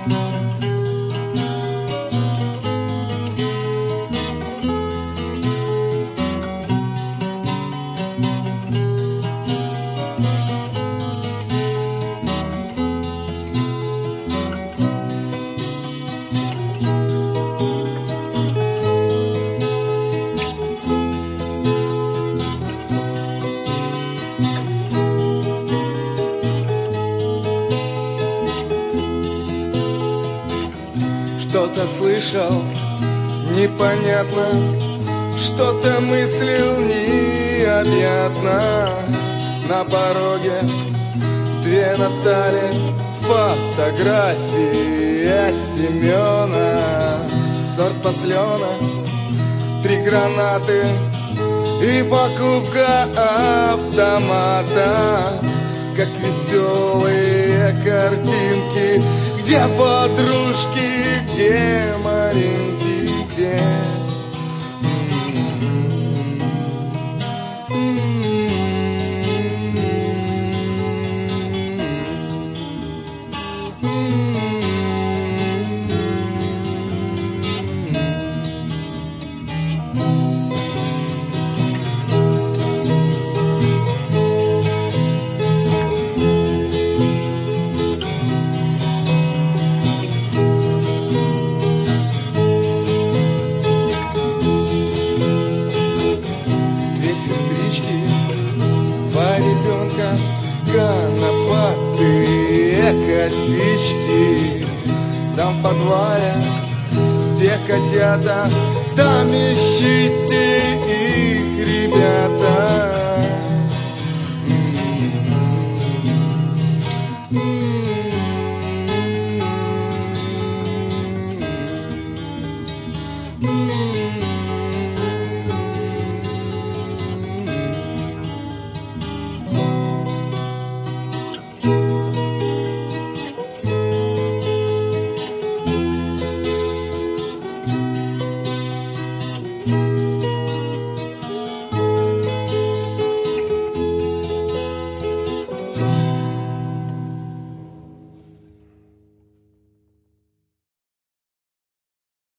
Что-то слышал, непонятно, что-то мыслил необъятно. На пороге две Натали, фотография Семена, сорт послена, 3 гранаты и покупка автомата. Как веселые картинки, где подружки, где Маринки, где... Конопатые косички. Там в подвале те котята, там ищите их, ребята.